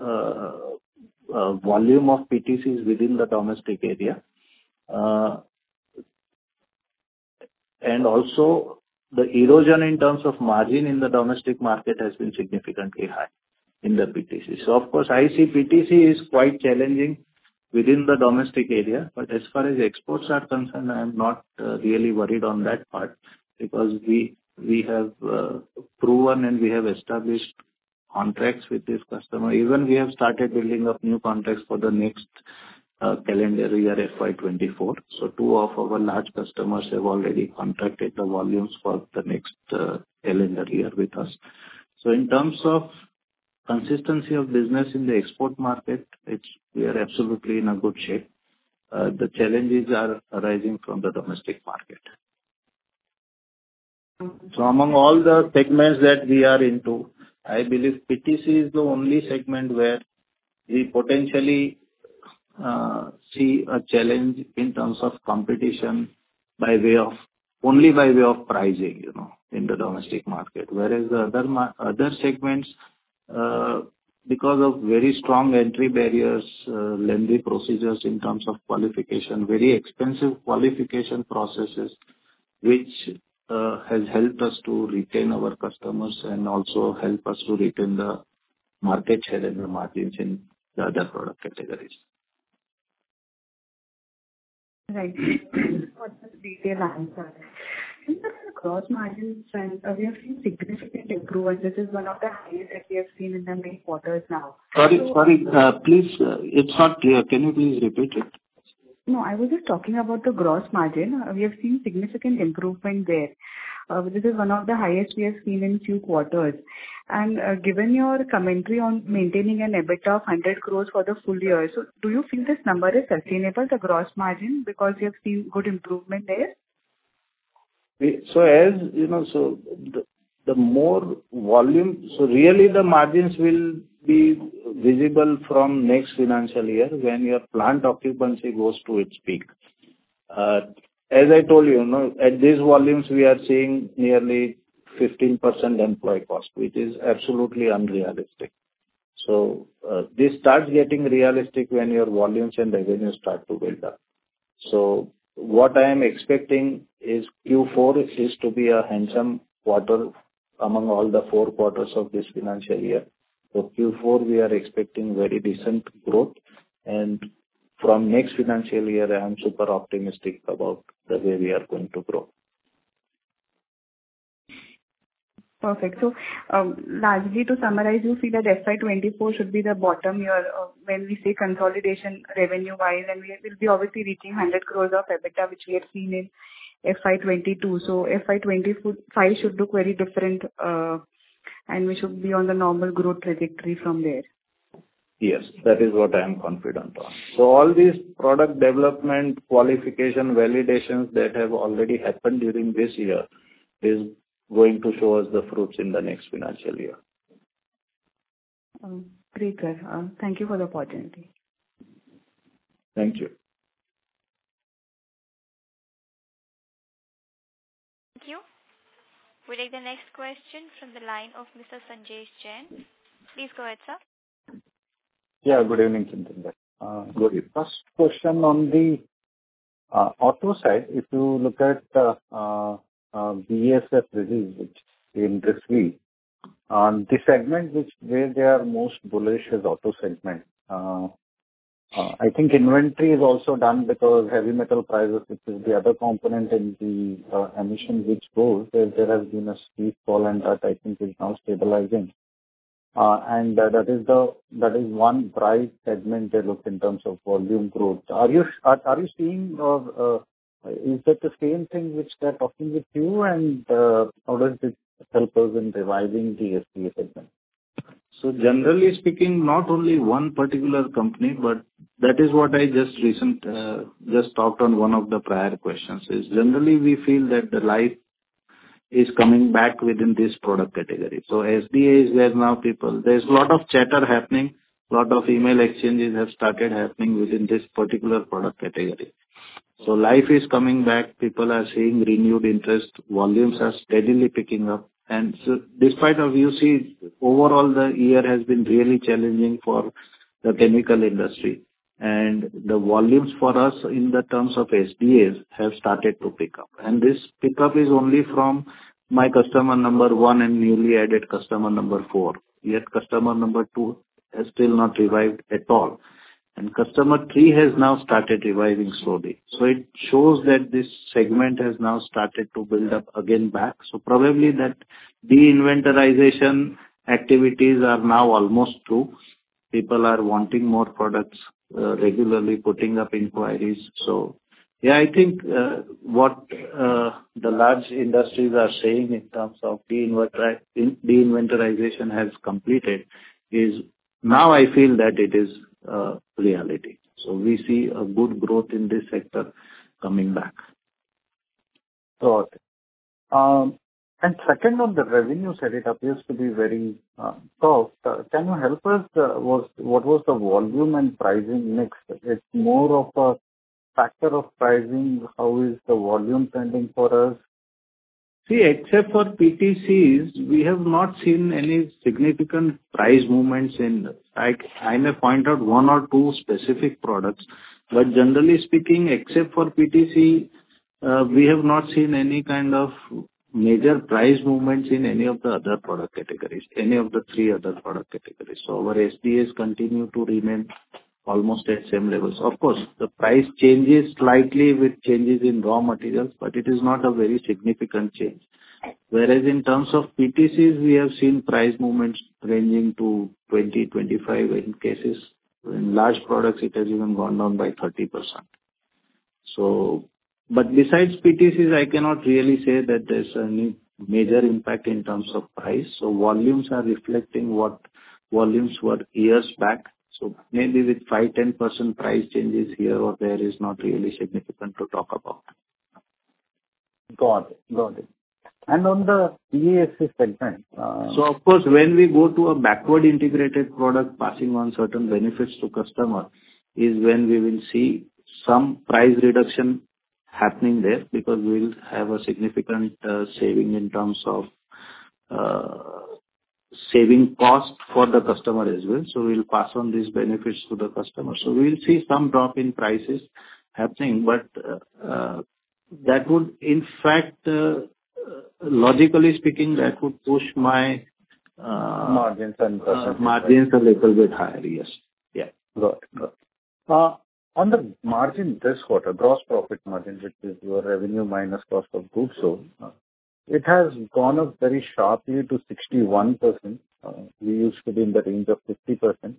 uh, uh, volume of P T Cs within the domestic area. Uh, and also the erosion in terms of margin in the domestic market has been significantly high in the P T C. So of course, I see P T C is quite challenging within the domestic area, but as far as exports are concerned, I am not uh, really worried on that part, because we we have uh, proven and we have established contracts with this customer. Even we have started building up new contracts for the next uh, calendar year F Y twenty-four. So two of our large customers have already contracted the volumes for the next uh, calendar year with us. So in terms of consistency of business in the export market, it's we are absolutely in a good shape. Uh, the challenges are arising from the domestic market. So among all the segments that we are into, I believe P T C is the only segment where we potentially uh, see a challenge in terms of competition by way of only by way of pricing, you know, in the domestic market. Whereas the other ma- other segments, uh, because of very strong entry barriers, uh, lengthy procedures in terms of qualification, very expensive qualification processes, which uh, has helped us to retain our customers and also help us to retain the market share and the margins in the other product categories. Right. What's the detailed answer? In terms of gross margin trend, uh, we have seen significant improvement. This is one of the highest that we have seen in the many quarters now. Sorry, so, sorry, uh, please, uh, it's not clear. Can you please repeat it? No, I was just talking about the gross margin. Uh, we have seen significant improvement there. Uh, this is one of the highest we have seen in few quarters. And uh, given your commentary on maintaining an EBITDA of one hundred crores for the full year, so do you feel this number is sustainable, the gross margin, because you have seen good improvement there? we, so as you know, so the, the more volume, so really the margins will be visible from next financial year when your plant occupancy goes to its peak. Uh, as I told you, you know, at these volumes we are seeing nearly fifteen percent employee cost, which is absolutely unrealistic. So uh, this starts getting realistic when your volumes and revenues start to build up. So what I am expecting is Q four is to be a handsome quarter among all the four quarters of this financial year. So Q four we are expecting very decent growth, and from next financial year I am super optimistic about the way we are going to grow. Perfect. So, um, largely to summarize, you feel that F Y twenty-four should be the bottom year uh, when we say consolidation revenue-wise, and we will be obviously reaching one hundred crores of EBITDA, which we have seen in F Y twenty-two. So F Y twenty-five should look very different, uh, and we should be on the normal growth trajectory from there. Yes, that is what I am confident on. So all these product development, qualification, validations that have already happened during this year is going to show us the fruits in the next financial year. Um, great, sir. Uh, thank you for the opportunity. Thank you. Thank you. We take the next question from the line of Mister Sanjesh Jain. Please go ahead, sir. Yeah, good evening, Chintan. Uh, good evening. First question on the uh, auto side. If you look at uh, uh, uh, B S F release, which in this week, on the segment which where they are most bullish is auto segment. Uh, uh, I think inventory is also done because heavy metal prices, which is the other component in the uh, emission which goes, there, there has been a steep fall, and that I think is now stabilizing. Uh, and uh, that is the that is one bright segment they look in terms of volume growth. Are you are, are you seeing or uh, is that the same thing which they're talking with you, and uh, how does it help us in reviving the S D A segment? So generally speaking, not only one particular company, but that is what I just recent uh, just talked on one of the prior questions. Is generally we feel that the life is coming back within this product category. So S D A is where now people, there's a lot of chatter happening, a lot of email exchanges have started happening within this particular product category. So life is coming back, people are seeing renewed interest, volumes are steadily picking up. And so despite of you see, overall the year has been really challenging for the chemical industry. And the volumes for us in the terms of S D As have started to pick up. And this pickup is only from my customer number one and newly added customer number four. Yet customer number two has still not revived at all. And customer three has now started reviving slowly. So it shows that this segment has now started to build up again back. So probably that de-inventorization activities are now almost through. People are wanting more products, uh, regularly putting up inquiries. So, yeah, I think uh, what uh, the large industries are saying in terms of de-inventori- de-inventorization has completed is now I feel that it is uh, reality. So we see a good growth in this sector coming back. Got it. Um, And second, on the revenue side, it appears to be very uh, soft. Uh, Can you help us, uh, was what was the volume and pricing mix? It's more of a factor of pricing. How is the volume trending for us? See, except for P T Cs, we have not seen any significant price movements in... I I may point out one or two specific products, but generally speaking, except for P T C, uh, we have not seen any kind of major price movements in any of the other product categories, any of the three other product categories. So our S D As continue to remain almost at same levels. Of course, the price changes slightly with changes in raw materials, but it is not a very significant change. Whereas in terms of P T Cs, we have seen price movements ranging to twenty, twenty-five in cases. In large products, it has even gone down by thirty percent. So, but besides P T Cs, I cannot really say that there's any major impact in terms of price. So volumes are reflecting what volumes were years back. So maybe with five to ten percent price changes here or there is not really significant to talk about. Got it. Got it. And on the P E S C segment, uh, So of course, when we go to a backward integrated product, passing on certain benefits to customer, is when we will see some price reduction happening there, because we will have a significant uh, saving in terms of uh, saving cost for the customer as well. So we'll pass on these benefits to the customer. So we will see some drop in prices happening, but uh, uh, that would in fact, uh, logically speaking, that would push my uh, margins and uh, percentage. margins a little bit higher. Yes. Yeah. Got it. Got it. Uh, On the margin this quarter, gross profit margin, which is your revenue minus cost of goods sold, uh, it has gone up very sharply to sixty-one percent. Uh, We used to be in the range of fifty percent.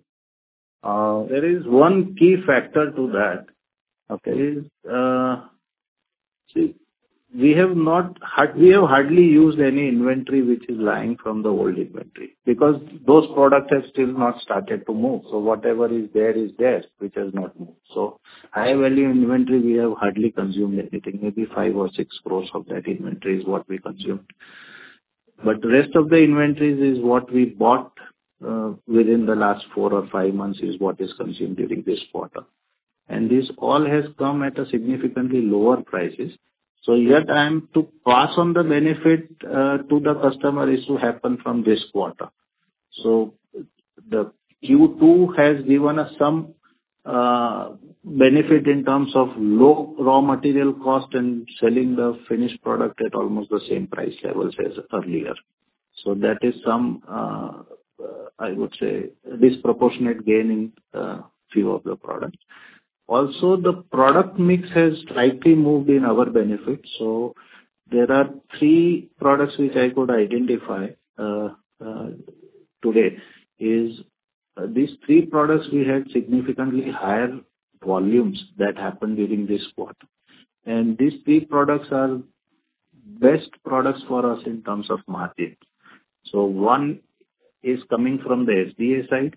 Uh, There is one key factor to that. Okay. Is, uh, see, we have not, had- we have hardly used any inventory which is lying from the old inventory, because those products have still not started to move. So whatever is there is there, which has not moved. So high value inventory, we have hardly consumed anything. Maybe five or six crores of that inventory is what we consumed. But the rest of the inventories is what we bought uh, within the last four or five months is what is consumed during this quarter. And this all has come at a significantly lower prices. So yet I am to pass on the benefit uh, to the customer is to happen from this quarter. So the Q two has given us some uh, benefit in terms of low raw material cost and selling the finished product at almost the same price levels as earlier. So that is some, uh, uh, I would say, disproportionate gain in uh, few of the products. Also, the product mix has slightly moved in our benefit. So there are three products which I could identify uh, uh, today. Is uh, these three products we had significantly higher volumes that happened during this quarter. And these three products are best products for us in terms of margin. So one is coming from the S D A side,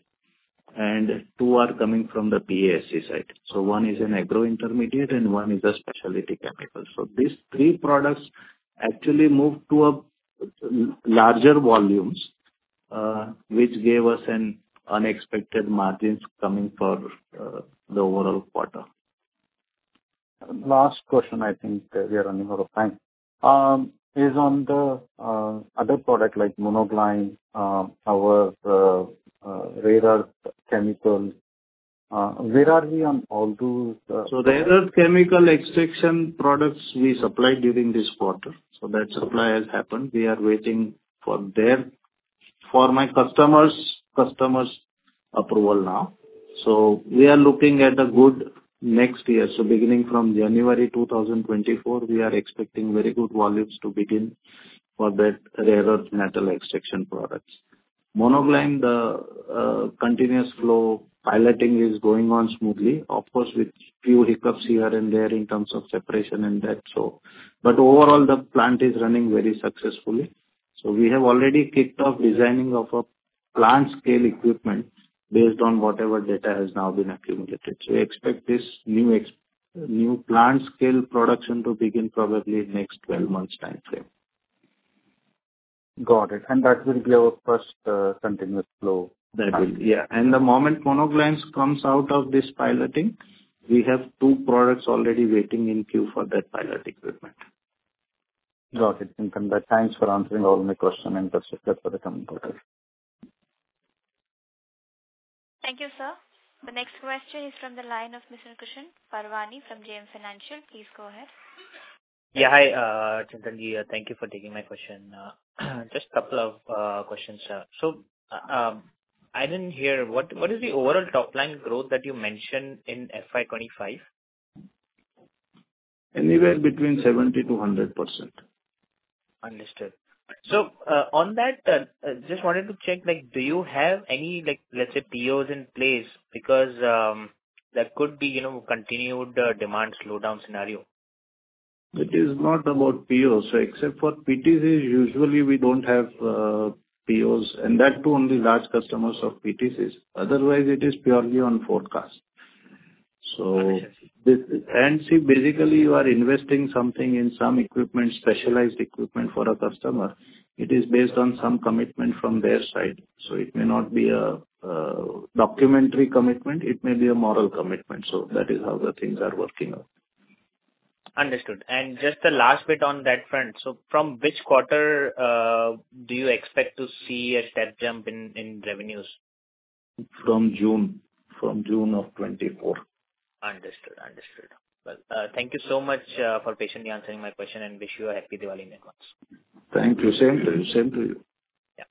and two are coming from the P A S C side. So one is an agro intermediate and one is a specialty chemical. So these three products actually moved to a larger volumes, uh, which gave us an unexpected margins coming for uh, the overall quarter. Last question, I think uh, we are running out of time, um, is on the uh, other product like monoglyne, uh, our uh, uh, rare earth chemical. Uh, Where are we on all those? uh, So rare earth chemical extraction products we supplied during this quarter. So that supply has happened. We are waiting for their, for my customers, customers approval now. So we are looking at a good next year. So beginning from January two thousand twenty-four, we are expecting very good volumes to begin for that rare earth metal extraction products. Monoglyne, the uh, continuous flow piloting is going on smoothly, of course, with few hiccups here and there in terms of separation and that. So, but overall, the plant is running very successfully. So we have already kicked off designing of a plant scale equipment based on whatever data has now been accumulated. So we expect this new ex- new plant scale production to begin probably in next twelve months time frame. Got it. And that will be our first uh, continuous flow. That will, yeah. And the moment monoglynes comes out of this piloting, we have two products already waiting in queue for that pilot equipment. Got it, Chintan. But thanks for answering all my questions and best of luck for the coming quarter. Thank you, sir. The next question is from the line of Mister Kushan Parwani from J M Financial. Please go ahead. Yeah, hi, uh, Chintan ji. Uh, thank you for taking my question. Uh, just a couple of uh, questions. Uh, so, uh, um, I didn't hear what what is the overall top line growth that you mentioned in F Y twenty-five? Anywhere between seventy to one hundred percent. Understood. So, uh, on that, uh, uh, just wanted to check, like, do you have any, like, let's say, P Os in place? Because um, there could be, you know, continued uh, demand slowdown scenario. It is not about P Os. So except for P T Cs, usually we don't have uh, P Os, and that too only large customers of P T Cs. Otherwise, it is purely on forecast. So this, and see, basically you are investing something in some equipment, specialized equipment for a customer. It is based on some commitment from their side. So it may not be a uh, documentary commitment, it may be a moral commitment. So that is how the things are working out. Understood. And just the last bit on that front. So from which quarter uh, do you expect to see a step jump in, in revenues? From June, from June of twenty-four. Understood. Understood. Well, uh, thank you so much uh, for patiently answering my question and wish you a happy Diwali in advance. Thank you. Same to you. Same to you. Yeah.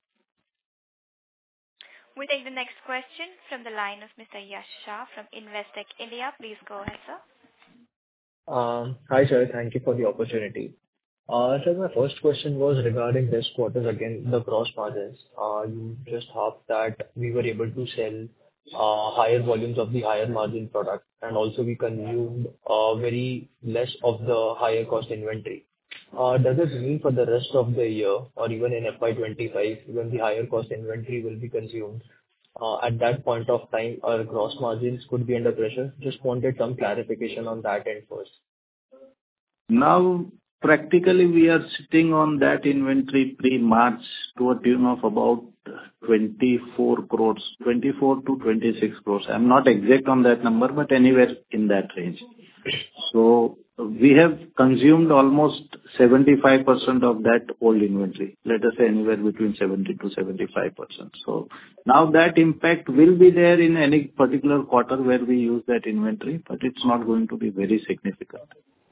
We take the next question from the line of Mister Yash Shah from Investec India. Please go ahead, sir. Um, Hi, sir. Thank you for the opportunity. Uh, Sir, my first question was regarding this quarter's, again, the gross margins. Uh, You just hopped that we were able to sell uh, higher volumes of the higher margin product, and also we consumed uh, very less of the higher cost inventory. Uh, Does it mean for the rest of the year or even in F Y twenty-five, when the higher cost inventory will be consumed, uh, at that point of time, our gross margins could be under pressure? Just wanted some clarification on that end first. Now, practically, we are sitting on that inventory pre-March to a tune of about twenty-four crores, twenty-four to twenty-six crores. I'm not exact on that number, but anywhere in that range. So we have consumed almost seventy-five percent of that old inventory. Let us say anywhere between seventy to seventy-five percent. So now that impact will be there in any particular quarter where we use that inventory, but it's not going to be very significant.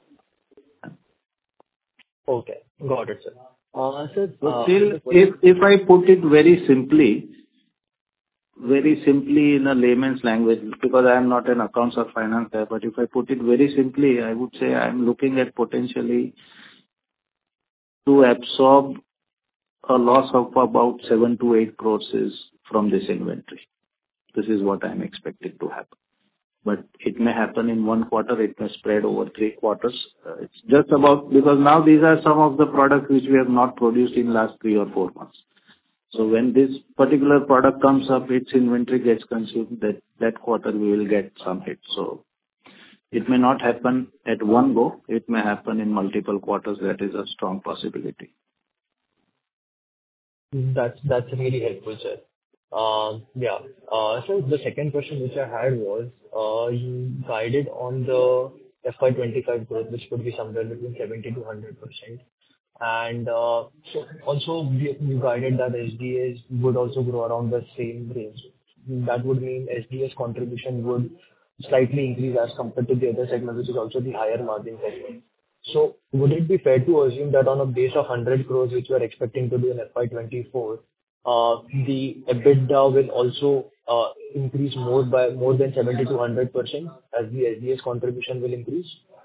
Okay, got it, sir. Uh, Sir, So uh, still, if if I put it very simply, very simply in a layman's language, because I am not an accounts or finance guy, but if I put it very simply, I would say I am looking at potentially to absorb a loss of about seven to eight crores is from this inventory. This is what I am expecting to happen. But it may happen in one quarter, it may spread over three quarters. Uh, It's just about, because now these are some of the products which we have not produced in last three or four months. So when this particular product comes up, its inventory gets consumed, that, that quarter we will get some hit. So it may not happen at one go, it may happen in multiple quarters. That is a strong possibility. That's that's really helpful, sir. Um, Yeah. Uh, So the second question which I had was, uh, you guided on the F Y twenty-five growth, which could be somewhere between seventy to one hundred percent. And uh, so also you you guided that S D As would also grow around the same range. That would mean S D A's contribution would slightly increase as compared to the other segment, which is also the higher margin segment. So would it be fair to assume that on a base of one hundred crores, which you are expecting to do in F Y twenty-four, uh, the EBITDA will also uh, increase more by more than seventy to one hundred percent as the S D A's contribution will increase?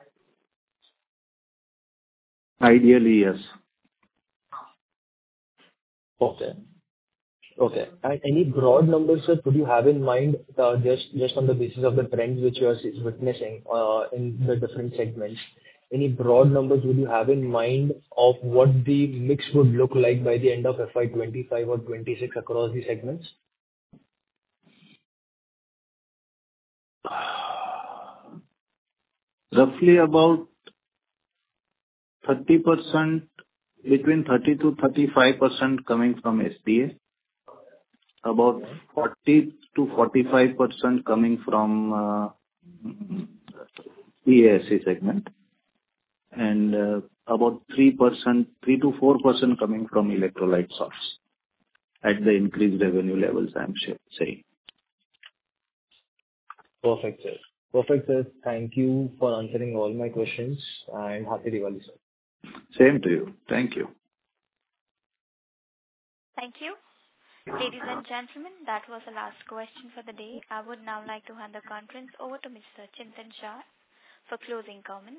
Ideally, yes. Okay. Okay. And any broad numbers, sir, could you have in mind, uh, just just on the basis of the trends which you are s- witnessing uh, in the different segments? Any broad numbers would you have in mind of what the mix would look like by the end of F Y twenty-five or twenty-six across the segments? Roughly about thirty percent, between thirty to thirty-five percent coming from S D A, about forty to forty-five percent coming from uh, P A S C segment, and uh, about three percent, three to four percent coming from electrolyte salts at the increased revenue levels, I am sure, saying. Perfect, sir. Perfect, sir. Thank you for answering all my questions, and happy Diwali, sir. Same to you. Thank you. Thank you. Ladies and gentlemen, that was the last question for the day. I would now like to hand the conference over to Mister Chintan Shah for closing comments.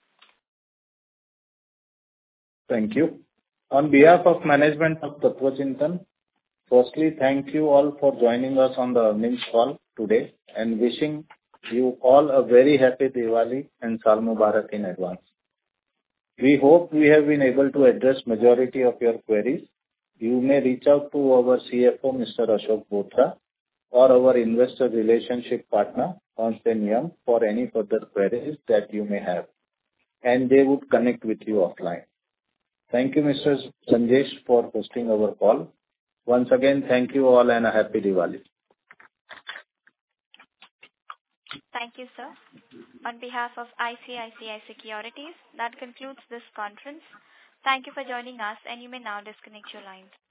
Thank you. On behalf of management of Tattva Chintan, firstly, thank you all for joining us on the earnings call today and wishing you all a very happy Diwali and Saal Mubarak in advance. We hope we have been able to address majority of your queries. You may reach out to our C F O, Mister Ashok Bothra, or our investor relationship partner, Ernst and Young for any further queries that you may have, and they would connect with you offline. Thank you, Mister Sanjesh, for hosting our call. Once again, thank you all and a happy Diwali. Thank you, sir. On behalf of I C I C I Securities, that concludes this conference. Thank you for joining us, and you may now disconnect your lines.